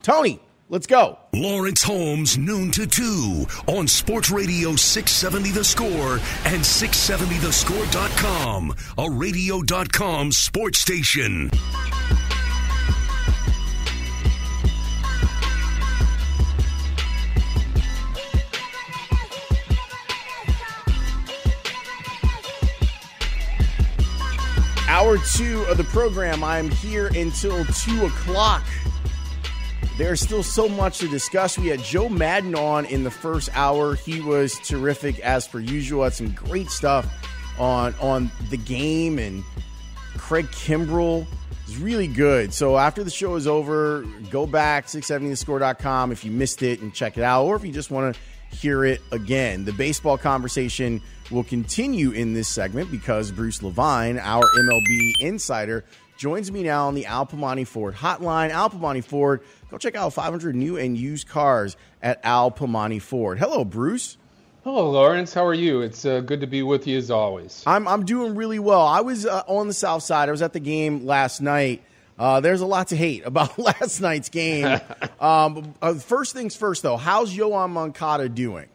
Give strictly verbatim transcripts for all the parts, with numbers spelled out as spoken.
Tony, let's go. Lawrence Holmes, noon to two on Sports Radio six seventy The Score and six seventy the score dot com, a radio dot com sports station. Hour two of the program. I'm here until two o'clock. There's still so much to discuss. We had Joe Madden on in the first hour. He was terrific as per usual. Had some great stuff on, on the game, and Craig Kimbrell is really good. So after the show is over, go back, six seventy the score dot com if you missed it and check it out, or if you just want to hear it again. The baseball conversation will continue in this segment because Bruce Levine, our M L B insider, joins me now on the Al Piemonte Ford hotline. Al Piemonte Ford, go check out five hundred new and used cars at Al Piemonte Ford. Hello, Bruce. Hello, Lawrence. How are you? It's uh, good to be with you as always. I'm I'm doing really well. I was uh, on the south side. I was at the game last night. Uh, there's a lot to hate about last night's game. um, uh, first things first, though, how's Yoan Moncada doing?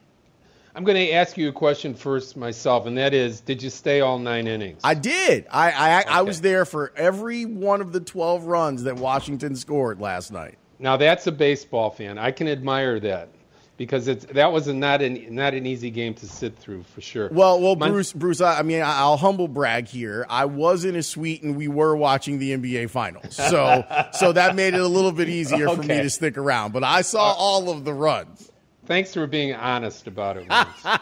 I'm going to ask you a question first myself, and that is, did you stay all nine innings? I did. I I, okay. I was there for every one of the twelve runs that Washington scored last night. Now, that's a baseball fan. I can admire that because it's that was a, not an not an easy game to sit through for sure. Well, well, My, Bruce, Bruce. I, I mean, I'll humble brag here. I was in a suite, and we were watching the N B A Finals, so so that made it a little bit easier okay. for me to stick around. But I saw all of the runs. Thanks for being honest about it, Lawrence.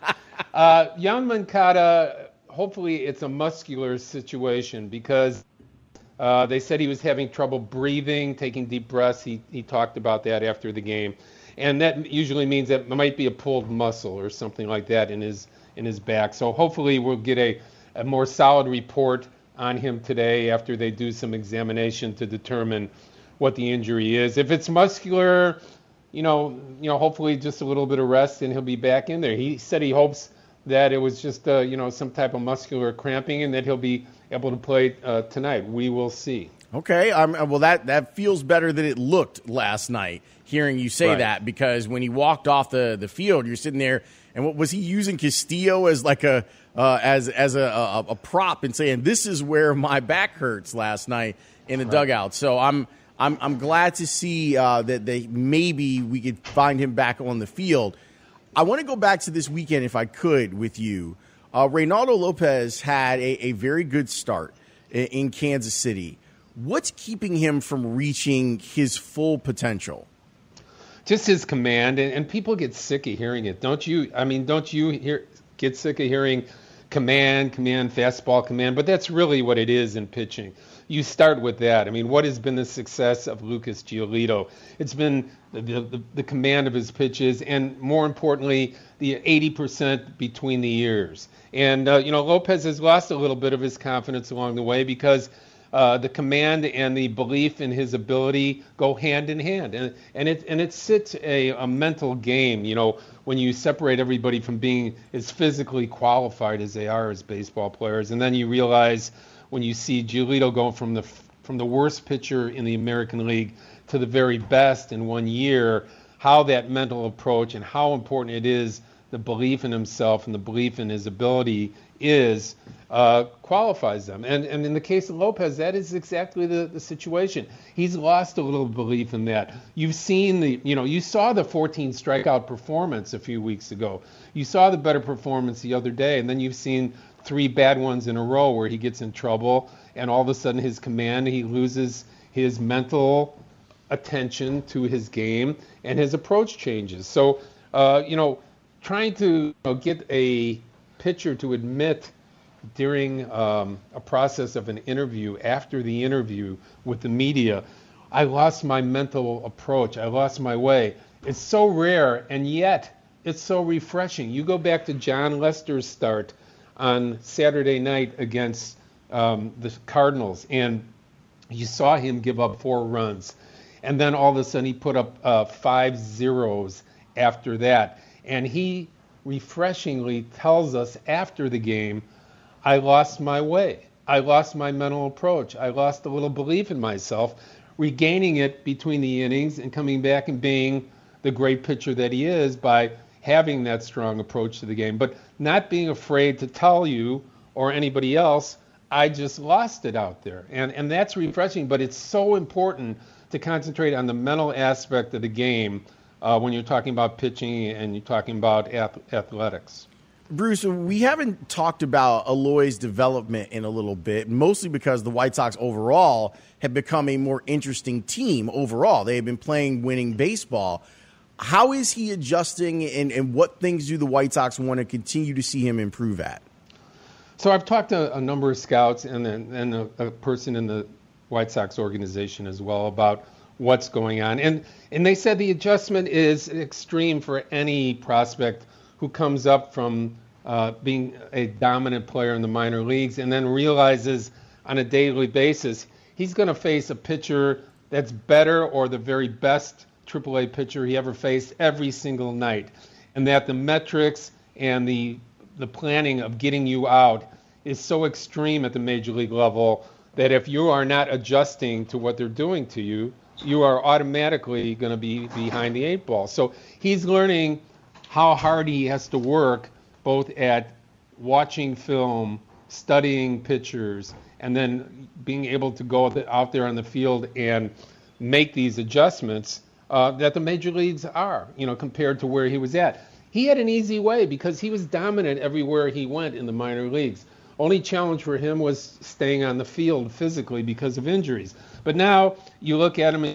uh, Yoan Moncada, hopefully it's a muscular situation because uh, they said he was having trouble breathing, taking deep breaths. He he talked about that after the game. And that usually means that it might be a pulled muscle or something like that in his in his back. So hopefully we'll get a, a more solid report on him today after they do some examination to determine what the injury is. If it's muscular, you know, you know, hopefully just a little bit of rest and he'll be back in there. He said he hopes that it was just, uh, you know, some type of muscular cramping and that he'll be able to play uh, tonight. We will see. Okay. Um, well, that, that feels better than it looked last night, hearing you say right. that, because when he walked off the, the field, you're sitting there, and what was he using Castillo as like a uh, as as a, a, a prop and saying, this is where my back hurts last night in the right. dugout. So I'm I'm I'm glad to see uh, that they maybe we could find him back on the field. I want to go back to this weekend, if I could, with you. Uh, Reynaldo Lopez had a, a very good start in, in Kansas City. What's keeping him from reaching his full potential? Just his command, and, and people get sick of hearing it, don't you? I mean, don't you hear get sick of hearing command, command, fastball, command? But that's really what it is in pitching. You start with that. I mean, what has been the success of Lucas Giolito? It's been the, the, the command of his pitches, and more importantly, the eighty percent between the ears. And, uh, you know, Lopez has lost a little bit of his confidence along the way because uh, the command and the belief in his ability go hand in hand. And, and, it, and it's such a, a mental game, you know, when you separate everybody from being as physically qualified as they are as baseball players. And then you realize when you see Giolito go from the from the worst pitcher in the American League to the very best in one year, how that mental approach and how important it is, the belief in himself and the belief in his ability is, uh, qualifies them. And and in the case of Lopez, that is exactly the, the situation. He's lost a little belief in that. You've seen the, you know, you saw the fourteen strikeout performance a few weeks ago. You saw the better performance the other day, and then you've seen three bad ones in a row where he gets in trouble, and all of a sudden his command, he loses his mental attention to his game, and his approach changes. So, uh, you know, trying to you know, get a pitcher to admit during um, a process of an interview, after the interview with the media, I lost my mental approach, I lost my way. It's so rare, and yet it's so refreshing. You go back to John Lester's start on Saturday night against um, the Cardinals, and you saw him give up four runs. And then all of a sudden he put up uh, five zeros after that. And he refreshingly tells us after the game, I lost my way. I lost my mental approach. I lost a little belief in myself. regaining it between the innings and coming back and being the great pitcher that he is by having that strong approach to the game, but not being afraid to tell you or anybody else, I just lost it out there. And and that's refreshing, but it's so important to concentrate on the mental aspect of the game uh, when you're talking about pitching and you're talking about ath- athletics. Bruce, we haven't talked about Eloy's development in a little bit, mostly because the White Sox overall have become a more interesting team overall. They have been playing winning baseball. How is he adjusting, and, and what things do the White Sox want to continue to see him improve at? So I've talked to a number of scouts and, and a, a person in the White Sox organization as well about what's going on. And, and they said the adjustment is extreme for any prospect who comes up from uh, being a dominant player in the minor leagues and then realizes on a daily basis he's going to face a pitcher that's better or the very best triple A pitcher he ever faced every single night, and that the metrics and the the planning of getting you out is so extreme at the major league level that if you are not adjusting to what they're doing to you, you are automatically going to be behind the eight ball. So he's learning how hard he has to work both at watching film, studying pitchers, and then being able to go out there on the field and make these adjustments uh, that the major leagues are, you know, compared to where he was at. He had an easy way because he was dominant everywhere he went in the minor leagues. Only challenge for him was staying on the field physically because of injuries. But now you look at him,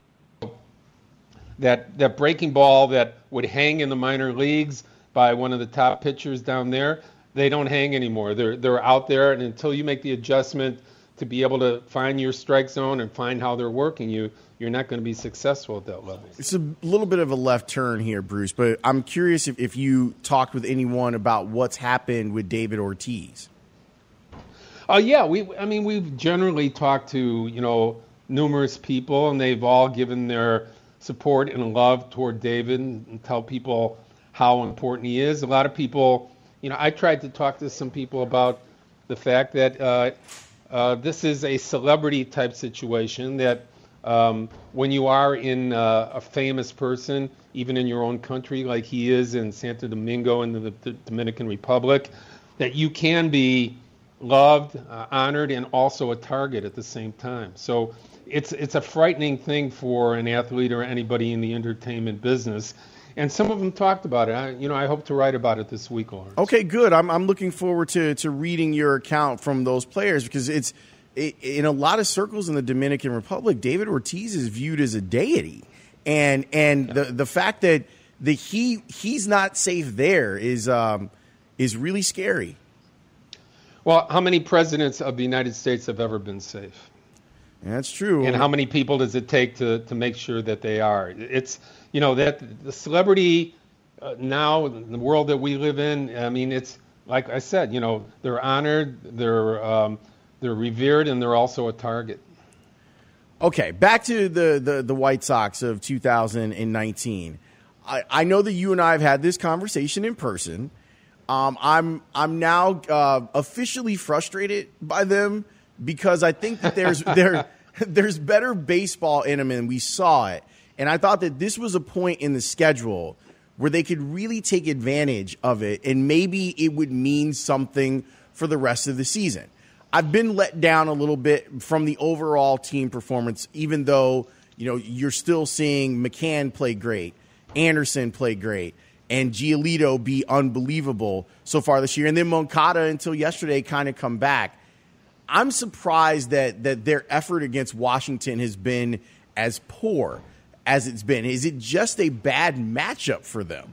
that that breaking ball that would hang in the minor leagues by one of the top pitchers down there, they don't hang anymore. They're they're out there, and until you make the adjustment to be able to find your strike zone and find how they're working you, you're not going to be successful at that level. It's a little bit of a left turn here, Bruce, but I'm curious if, if you talked with anyone about what's happened with David Ortiz. Oh uh, yeah, we. I mean, we've generally talked to you know numerous people, and they've all given their support and love toward David and tell people how important he is. A lot of people, you know, I tried to talk to some people about the fact that uh, uh, this is a celebrity type situation, that um, when you are in uh, a famous person, even in your own country, like he is in Santo Domingo in the, the Dominican Republic, that you can be loved, uh, honored, and also a target at the same time. So it's it's a frightening thing for an athlete or anybody in the entertainment business. And some of them talked about it. I, you know, I hope to write about it this week, Lawrence. Okay, good. I'm I'm looking forward to to reading your account from those players, because it's it, in a lot of circles in the Dominican Republic, David Ortiz is viewed as a deity, and and yeah. the the fact that the he he's not safe there is um is really scary. Well, how many presidents of the United States have ever been safe? That's true. And how many people does it take to, to make sure that they are? It's, you know, that the celebrity uh, now, in the world that we live in, I mean, it's, like I said, you know, they're honored, they're um, they're revered, and they're also a target. Okay, back to the, the, the White Sox of two thousand nineteen. I, I know that you and I have had this conversation in person. Um, I'm I'm now uh, officially frustrated by them, because I think that there's there there's better baseball in them, and we saw it. And I thought that this was a point in the schedule where they could really take advantage of it, and maybe it would mean something for the rest of the season. I've been let down a little bit from the overall team performance, even though, you know, you're still seeing McCann play great, Anderson play great, and Giolito be unbelievable so far this year. And then Moncada, until yesterday, kind of come back. I'm surprised that that their effort against Washington has been as poor as it's been. Is it just a bad matchup for them?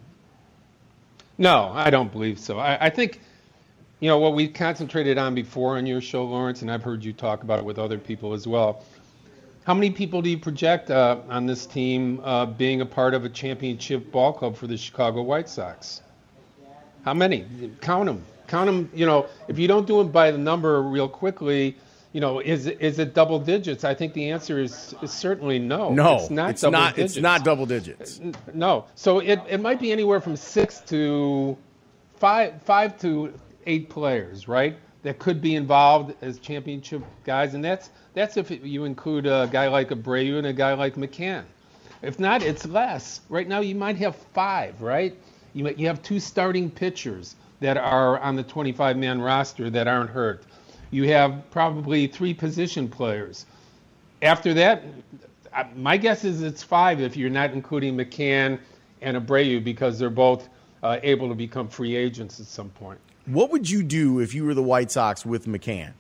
No, I don't believe so. I, I think, you know, what we concentrated on before on your show, Lawrence, and I've heard you talk about it with other people as well. How many people do you project uh, on this team uh, being a part of a championship ball club for the Chicago White Sox? How many? Count them. Count them. You know, if you don't do it by the number real quickly, you know, is is it double digits? I think the answer is, is certainly no. No, it's not it's double not, digits. It's not double digits. No. So it, it might be anywhere from six to five, five to eight players, right, that could be involved as championship guys, and that's That's if you include a guy like Abreu and a guy like McCann. If not, it's less. Right now, you might have five, right? You might, you have two starting pitchers that are on the twenty-five man roster that aren't hurt. You have probably three position players. After that, my guess is it's five if you're not including McCann and Abreu because they're both uh, able to become free agents at some point. What would you do if you were the White Sox with McCann?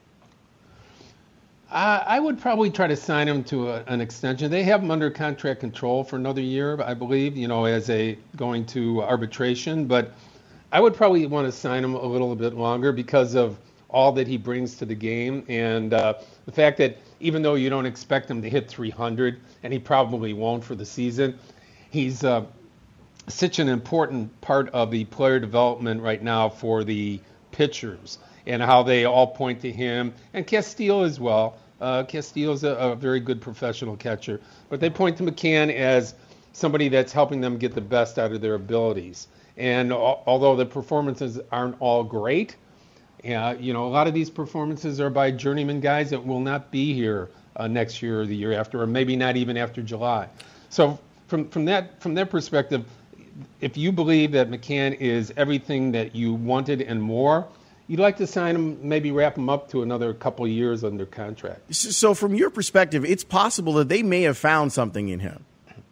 Uh, I would probably try to sign him to a, an extension. They have him under contract control for another year, I believe, you know, as a going to arbitration. But I would probably want to sign him a little bit longer because of all that he brings to the game. And uh, the fact that even though you don't expect him to hit three hundred, and he probably won't for the season, he's uh, such an important part of the player development right now for the pitchers and how they all point to him, and Castillo as well. Uh, Castillo's a, a very good professional catcher, but they point to McCann as somebody that's helping them get the best out of their abilities. And al- although the performances aren't all great, uh, you know, a lot of these performances are by journeyman guys that will not be here uh, next year or the year after, or maybe not even after July. So from from that from that perspective, if you believe that McCann is everything that you wanted and more, you'd like to sign him, maybe wrap him up to another couple of years under contract. So from your perspective, it's possible that they may have found something in him.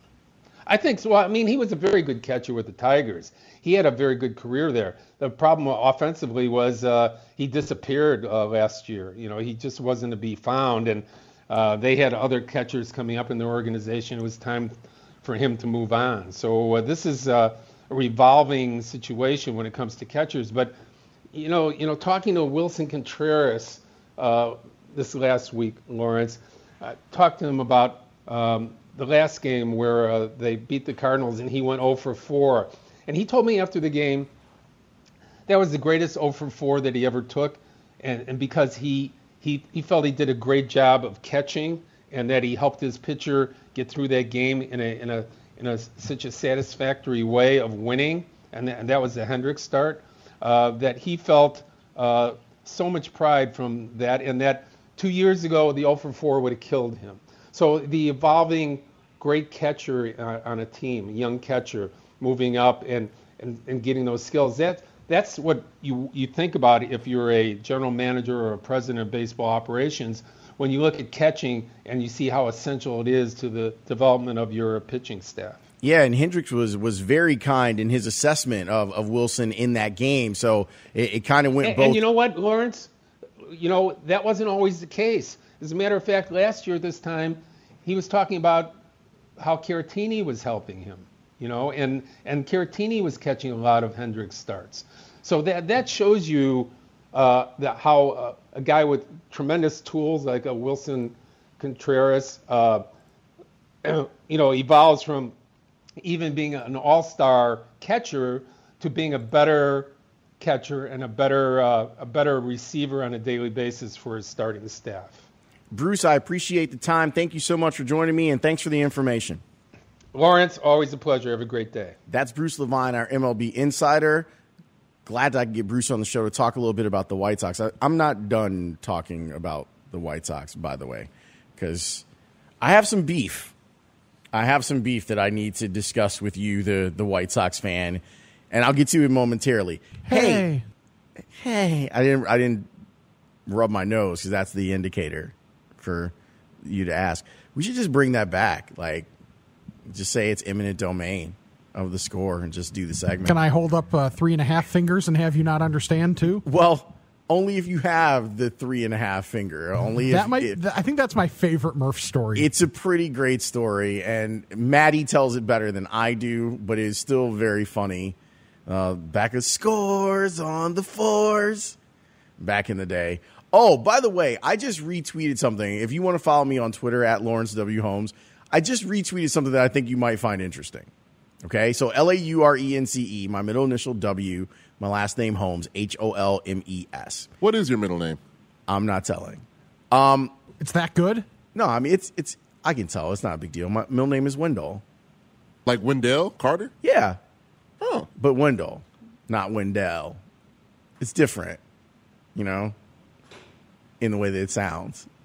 I think so. Well, I mean, he was a very good catcher with the Tigers. He had a very good career there. The problem offensively was uh, he disappeared uh, last year. You know, he just wasn't to be found, and uh, they had other catchers coming up in their organization. It was time for him to move on. So uh, this is uh, a revolving situation when it comes to catchers. But You know, you know, talking to Wilson Contreras uh, this last week, Lawrence, I talked to him about um, the last game where uh, they beat the Cardinals and he went oh for four. And he told me after the game that was the greatest oh for four that he ever took, and, and because he, he he felt he did a great job of catching and that he helped his pitcher get through that game in a in a in a such a satisfactory way of winning, and, th- and that was the Hendricks start. Uh, that he felt uh, so much pride from that, and that two years ago the oh for four would have killed him. So the evolving great catcher uh, on a team, young catcher moving up and, and, and getting those skills, that, that's what you, you think about if you're a general manager or a president of baseball operations, when you look at catching and you see how essential it is to the development of your pitching staff. Yeah, and Hendricks was was very kind in his assessment of, of Wilson in that game. So it, it kind of went and, both. And you know what, Lawrence? You know, that wasn't always the case. As a matter of fact, last year at this time, he was talking about how Caratini was helping him, you know, and, and Caratini was catching a lot of Hendricks starts. So that that shows you uh, that how uh, a guy with tremendous tools like a Wilson Contreras, uh, you know, evolves from even being an all-star catcher to being a better catcher and a better uh, a better receiver on a daily basis for his starting staff. Bruce, I appreciate the time. Thank you so much for joining me, and thanks for the information. Lawrence, always a pleasure. Have a great day. That's Bruce Levine, our M L B insider. Glad I could get Bruce on the show to talk a little bit about the White Sox. I, I'm not done talking about the White Sox, by the way, because I have some beef. I have some beef that I need to discuss with you, the, the White Sox fan, and I'll get to it momentarily. Hey, hey, hey. I didn't I didn't rub my nose because that's the indicator for you to ask. We should just bring that back, like just say it's eminent domain of the score and just do the segment. Can I hold up uh, three and a half fingers and have you not understand too? Well, only if you have the three and a half finger. Only that if might. it, I think that's my favorite Murph story. It's a pretty great story, and Maddie tells it better than I do, but it's still very funny. Uh, back of scores on the fours back in the day. Oh, by the way, I just retweeted something. If you want to follow me on Twitter at Lawrence W. Holmes, I just retweeted something that I think you might find interesting. Okay, so L A U R E N C E, my middle initial W, my last name Holmes, H O L M E S. What is your middle name? I'm not telling. Um, it's that good? No, I mean, it's, it's. I can tell. It's not a big deal. My middle name is Wendell. Like Wendell Carter? Yeah. Oh. But Wendell, not Wendell. It's different, you know, in the way that it sounds.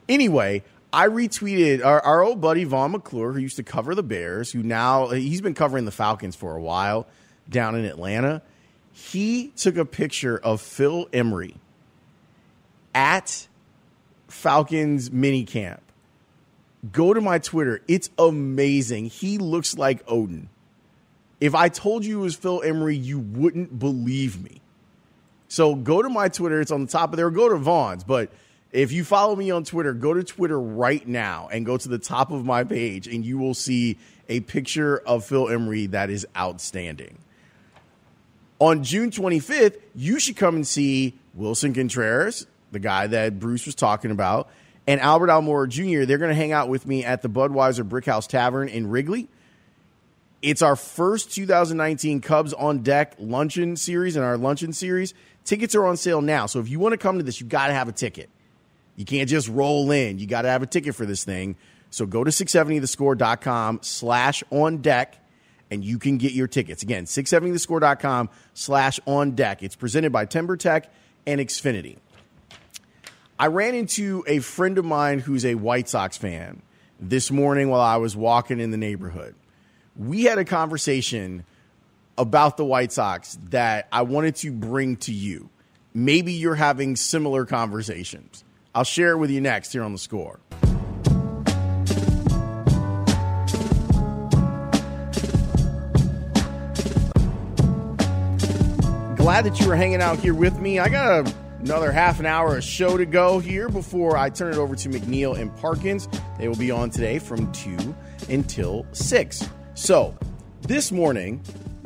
Anyway, I retweeted our, our old buddy Vaughn McClure, who used to cover the Bears, who now he's been covering the Falcons for a while down in Atlanta. He took a picture of Phil Emery at Falcons minicamp. Go to my Twitter. It's amazing. He looks like Odin. If I told you it was Phil Emery, you wouldn't believe me. So go to my Twitter. It's on the top of there. Or go to Vaughn's. But if you follow me on Twitter, go to Twitter right now and go to the top of my page, and you will see a picture of Phil Emery that is outstanding. On June twenty-fifth, you should come and see Wilson Contreras, the guy that Bruce was talking about, and Albert Almora Junior They're going to hang out with me at the Budweiser Brickhouse Tavern in Wrigley. It's our first two thousand nineteen Cubs on Deck luncheon series and our luncheon series. Tickets are on sale now. So if you want to come to this, you got to have a ticket. You can't just roll in. You got to have a ticket for this thing. So go to six seventy the score dot com slash on deck and you can get your tickets. Again, six seventy the score dot com slash on deck. It's presented by TimberTech and Xfinity. I ran into a friend of mine who's a White Sox fan this morning while I was walking in the neighborhood. We had a conversation about the White Sox that I wanted to bring to you. Maybe you're having similar conversations. I'll share it with you next here on The Score. Glad that you were hanging out here with me. I got a, another half an hour of show to go here before I turn it over to McNeil and Parkins. They will be on today from two until six. So, this morning,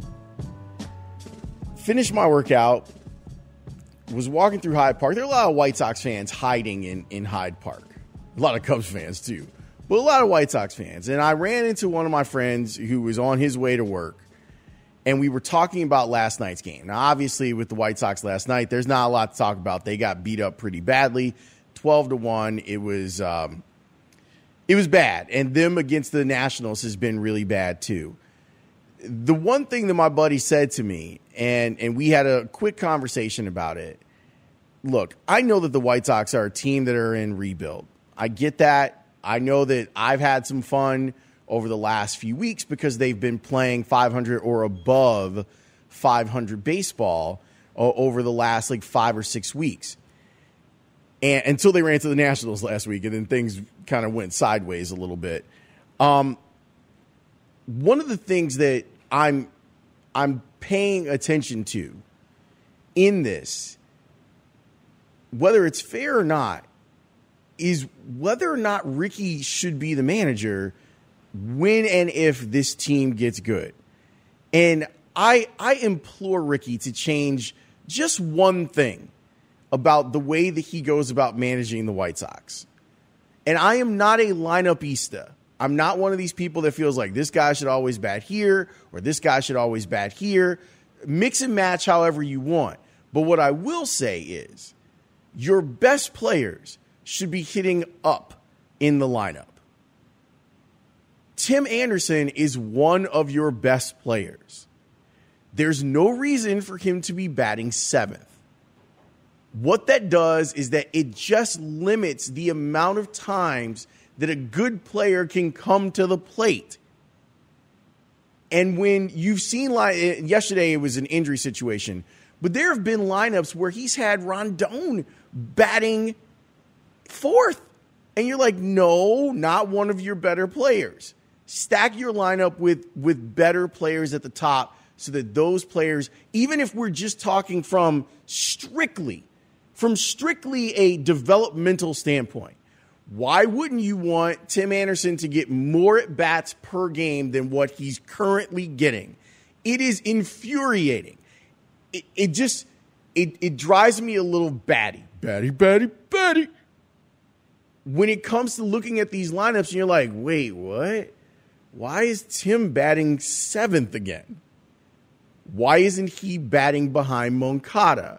finished my workout, was walking through Hyde Park. There are a lot of White Sox fans hiding in, in Hyde Park. A lot of Cubs fans, too. But a lot of White Sox fans. And I ran into one of my friends who was on his way to work, and we were talking about last night's game. Now, obviously, with the White Sox last night, there's not a lot to talk about. They got beat up pretty badly, twelve to one. It was... Um, It was bad, and them against the Nationals has been really bad, too. The one thing that my buddy said to me, and, and we had a quick conversation about it, look, I know that the White Sox are a team that are in rebuild. I get that. I know that I've had some fun over the last few weeks because they've been playing five hundred or above five hundred baseball over the last, like, five or six weeks. And until they ran into the Nationals last week, and then things kind of went sideways a little bit. Um, one of the things that I'm I'm paying attention to in this, whether it's fair or not, is whether or not Ricky should be the manager when and if this team gets good. And I I implore Ricky to change just one thing about the way that he goes about managing the White Sox. And I am not a lineup-ista. I'm not one of these people that feels like this guy should always bat here or this guy should always bat here. Mix and match however you want. But what I will say is your best players should be hitting up in the lineup. Tim Anderson is one of your best players. There's no reason for him to be batting seventh. What that does is that it just limits the amount of times that a good player can come to the plate. And when you've seen, like yesterday, it was an injury situation, but there have been lineups where he's had Rondon batting fourth. And you're like, no, not one of your better players. Stack your lineup with, with better players at the top so that those players, even if we're just talking from strictly From strictly a developmental standpoint, why wouldn't you want Tim Anderson to get more at-bats per game than what he's currently getting? It is infuriating. It, it just, it, it drives me a little batty. Batty, batty, batty. When it comes to looking at these lineups and you're like, wait, what? Why is Tim batting seventh again? Why isn't he batting behind Moncada?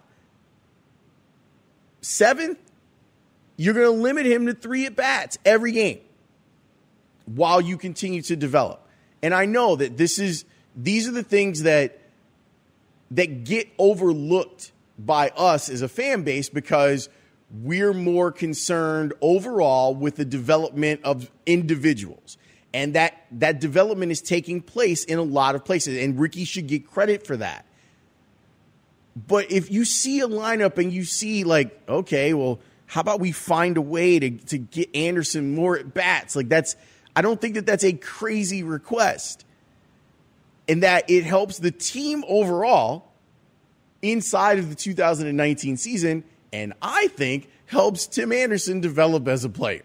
Seventh, you're going to limit him to three at-bats every game while you continue to develop. And I know that this is these are the things that that get overlooked by us as a fan base because we're more concerned overall with the development of individuals. And that, that development is taking place in a lot of places. And Ricky should get credit for that. But if you see a lineup and you see, like, okay, well, how about we find a way to, to get Anderson more at bats? Like, that's, I don't think that that's a crazy request. And that it helps the team overall inside of the two thousand nineteen season. And I think helps Tim Anderson develop as a player.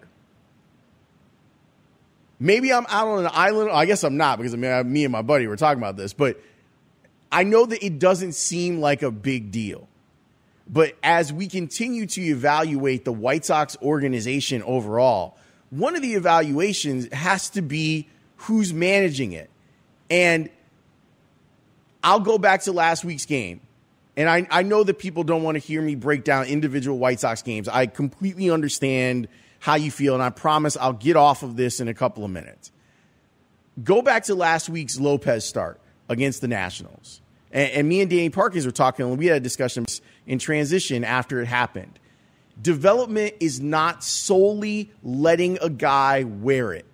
Maybe I'm out on an island. I guess I'm not, because I mean, me and my buddy were talking about this. But I know that it doesn't seem like a big deal. But as we continue to evaluate the White Sox organization overall, one of the evaluations has to be who's managing it. And I'll go back to last week's game. And I, I know that people don't want to hear me break down individual White Sox games. I completely understand how you feel, and I promise I'll get off of this in a couple of minutes. Go back to last week's Lopez start against the Nationals. And, and me and Danny Parkins were talking, and we had a discussion in transition after it happened. Development is not solely letting a guy wear it.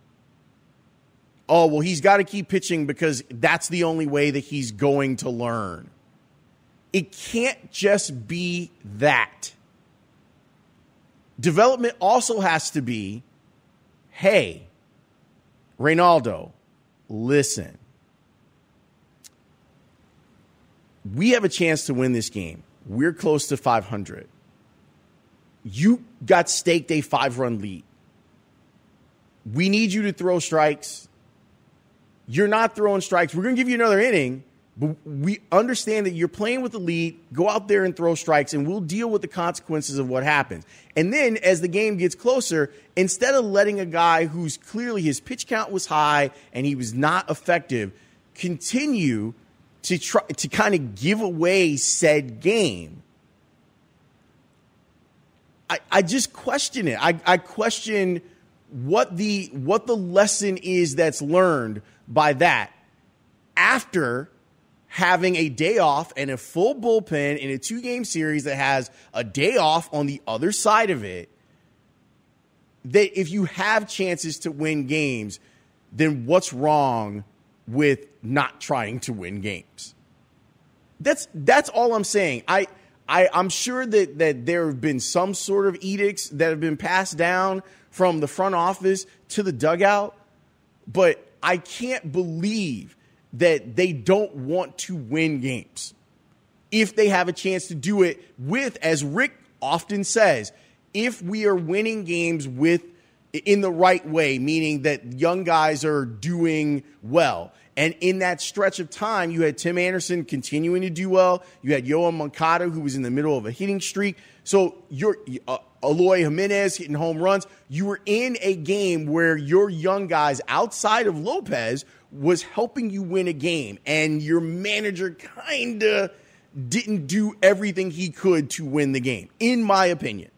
Oh, well, he's got to keep pitching because that's the only way that he's going to learn. It can't just be that. Development also has to be, hey, Reynaldo, listen. We have a chance to win this game. We're close to five hundred. You got staked a five-run lead. We need you to throw strikes. You're not throwing strikes. We're going to give you another inning, but we understand that you're playing with the lead. Go out there and throw strikes, and we'll deal with the consequences of what happens. And then as the game gets closer, instead of letting a guy who's clearly his pitch count was high and he was not effective continue to try to kind of give away said game, I, I just question it. I, I question what the what the lesson is that's learned by that after having a day off and a full bullpen in a two-game series that has a day off on the other side of it. That if you have chances to win games, then what's wrong with not trying to win games? That's that's all I'm saying. I, I I'm sure that that there have been some sort of edicts that have been passed down from the front office to the dugout, but I can't believe that they don't want to win games if they have a chance to do it with, as Rick often says, if we are winning games with in the right way, meaning that young guys are doing well. And in that stretch of time, you had Tim Anderson continuing to do well. You had Yoan Moncada, who was in the middle of a hitting streak. So you're uh, Eloy Jimenez hitting home runs. You were in a game where your young guys outside of Lopez was helping you win a game, and your manager kind of didn't do everything he could to win the game, in my opinion.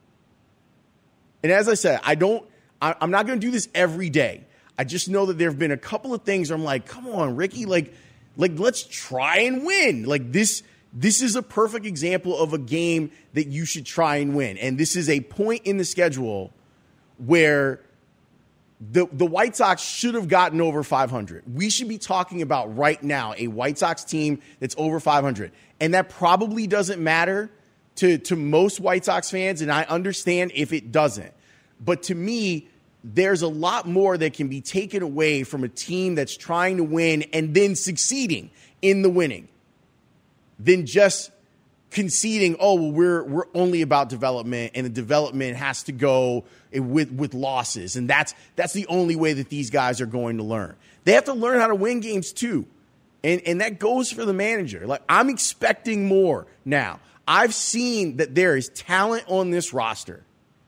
And as I said, I don't, I, I'm not going to do this every day. I just know that there have been a couple of things where I'm like, come on, Ricky, like, like let's try and win. Like this, this is a perfect example of a game that you should try and win. And this is a point in the schedule where the, the White Sox should have gotten over five hundred. We should be talking about right now a White Sox team that's over five hundred. And that probably doesn't matter to, to most White Sox fans, and I understand if it doesn't. But to me, there's a lot more that can be taken away from a team that's trying to win and then succeeding in the winning than just conceding, oh, well, we're we're only about development, and the development has to go with with losses, and that's that's the only way that these guys are going to learn. They have to learn how to win games too, and and that goes for the manager. Like, I'm expecting more now. I've seen that there is talent on this roster.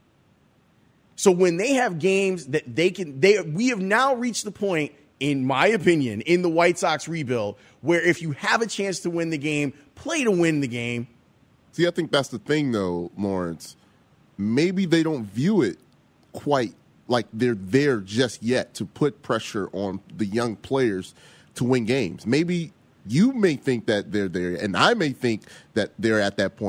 So when they have games that they can, they we have now reached the point, in my opinion, in the White Sox rebuild, where if you have a chance to win the game, play to win the game. See, I think that's the thing, though, Lawrence. Maybe they don't view it quite like they're there just yet to put pressure on the young players to win games. Maybe you may think that they're there, and I may think that they're at that point.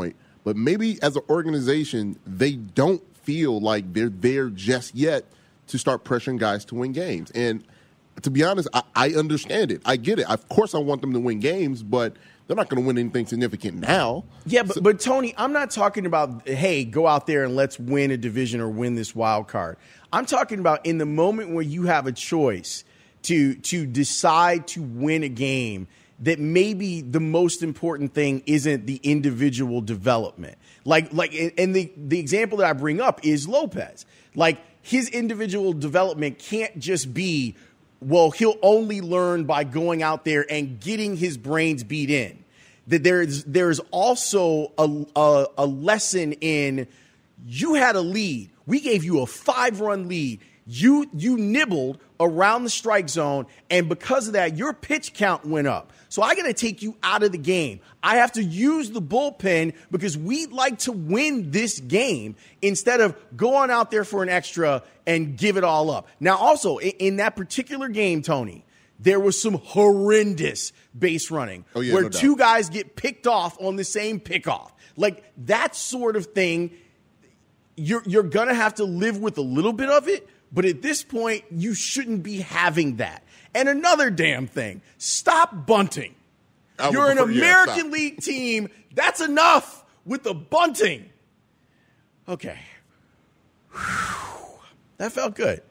But maybe as an organization, they don't feel like they're there just yet to start pressuring guys to win games. And to be honest, I, I understand it. I get it. Of course I want them to win games, but they're not going to win anything significant now. Yeah, but, so, but Tony, I'm not talking about, hey, go out there and let's win a division or win this wild card. I'm talking about in the moment where you have a choice to to decide to win a game, that maybe the most important thing isn't the individual development. Like, like, and the, the example that I bring up is Lopez. Like, his individual development can't just be, well, he'll only learn by going out there and getting his brains beat in. That there's there's also a, a, a lesson in, you had a lead. We gave you a five-run lead. You you nibbled around the strike zone, and because of that, your pitch count went up. So I got to take you out of the game. I have to use the bullpen because we'd like to win this game instead of going out there for an extra and give it all up. Now, also, in, in that particular game, Tony, there was some horrendous base running oh, yeah, where no two doubt. guys get picked off on the same pickoff. Like, that sort of thing, you're, you're going to have to live with a little bit of it. But at this point, you shouldn't be having that. And another damn thing, stop bunting. I would You're an prefer- yeah, American stop. League team. That's enough with the bunting. Okay. Whew. That felt good.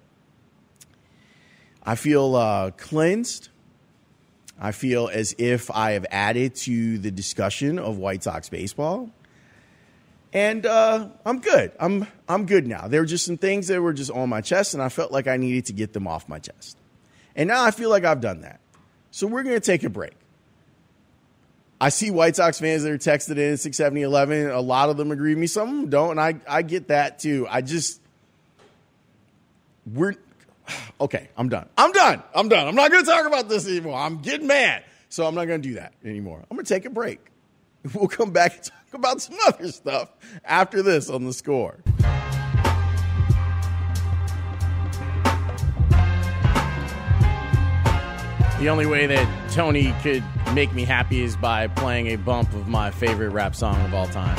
I feel uh, cleansed. I feel as if I have added to the discussion of White Sox baseball. And uh, I'm good. I'm I'm good now. There were just some things that were just on my chest, and I felt like I needed to get them off my chest. And now I feel like I've done that. So we're going to take a break. I see White Sox fans that are texted in at six seventy eleven. A lot of them agree with me. Some of them don't, and I, I get that too. I just – we're – okay, I'm done. I'm done. I'm done. I'm not going to talk about this anymore. I'm getting mad. So I'm not going to do that anymore. I'm going to take a break. We'll come back and talk about some other stuff after this on The Score. The only way that Tony could make me happy is by playing a bump of my favorite rap song of all time.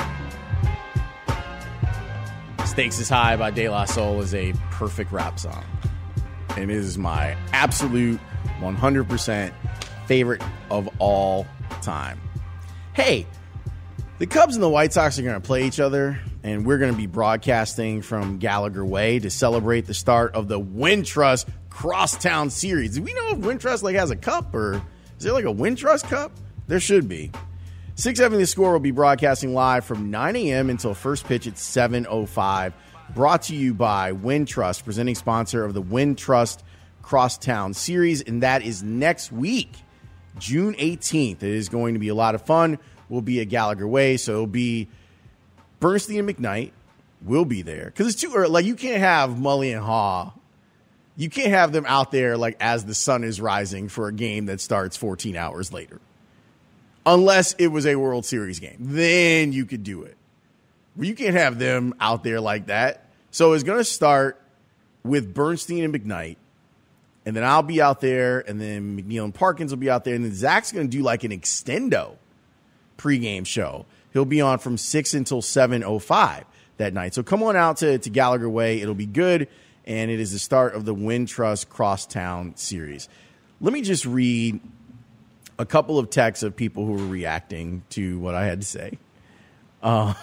Stakes is High by De La Soul is a perfect rap song. And it is my absolute one hundred percent favorite of all time. Hey, the Cubs and the White Sox are going to play each other, and we're going to be broadcasting from Gallagher Way to celebrate the start of the Wintrust Crosstown Series. Do we know if Wintrust like has a cup, or is there like a Wintrust Cup? There should be. six seventy The Score will be broadcasting live from nine a.m. until first pitch at seven oh five. Brought to you by Wintrust, presenting sponsor of the Wintrust Crosstown Series, and that is next week, June eighteenth. It is going to be a lot of fun. We'll be at Gallagher Way, so it'll be Bernstein and McKnight. We'll be there because it's too early. Like, you can't have Mully and Haw. You can't have them out there like as the sun is rising for a game that starts fourteen hours later, unless it was a World Series game. Then you could do it. But you can't have them out there like that. So it's going to start with Bernstein and McKnight. And then I'll be out there, and then McNeil and Parkins will be out there, and then Zach's going to do like an extendo pregame show. He'll be on from six until seven oh five that night. So come on out to, to Gallagher Way. It'll be good, and it is the start of the Wintrust Crosstown Series. Let me just read a couple of texts of people who were reacting to what I had to say. Um,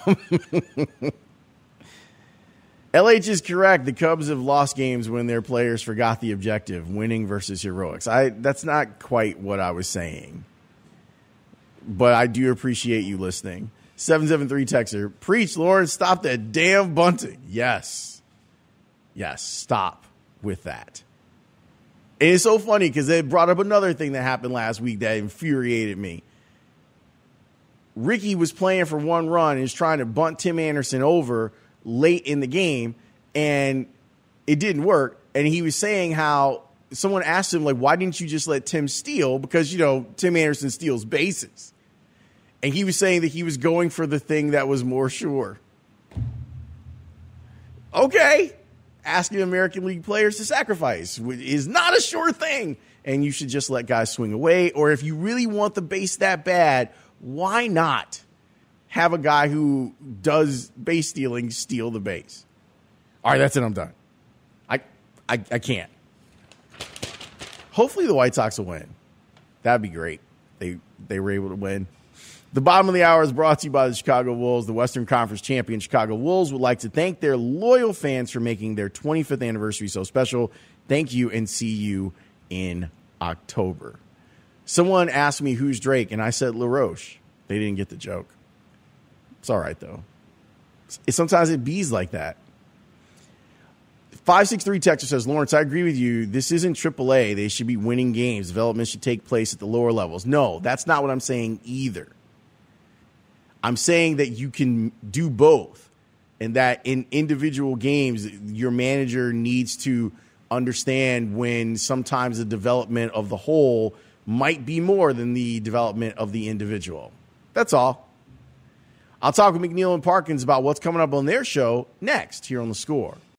L H is correct. The Cubs have lost games when their players forgot the objective, winning versus heroics. I that's not quite what I was saying, but I do appreciate you listening. seven seven three texter, preach, Lawrence, stop that damn bunting. Yes. Yes, stop with that. And it's so funny because they brought up another thing that happened last week that infuriated me. Ricky was playing for one run and was trying to bunt Tim Anderson over late in the game, and it didn't work. And he was saying how someone asked him, like, why didn't you just let Tim steal? Because, you know, Tim Anderson steals bases. And he was saying that he was going for the thing that was more sure. Okay. Asking American League players to sacrifice is not a sure thing. And you should just let guys swing away. Or if you really want the base that bad, why not have a guy who does base stealing steal the base. All right, that's it. I'm done. I, I, I can't. Hopefully the White Sox will win. That'd be great. They they were able to win. The bottom of the hour is brought to you by the Chicago Wolves. The Western Conference champion Chicago Wolves would like to thank their loyal fans for making their twenty-fifth anniversary so special. Thank you, and see you in October. Someone asked me who's Drake, and I said LaRoche. They didn't get the joke. It's all right, though. It's, sometimes it bees like that. five six three Texas says, Lawrence, I agree with you. This isn't triple A. They should be winning games. Development should take place at the lower levels. No, that's not what I'm saying either. I'm saying that you can do both, and that in individual games, your manager needs to understand when sometimes the development of the whole might be more than the development of the individual. That's all. I'll talk with McNeil and Parkins about what's coming up on their show next here on The Score.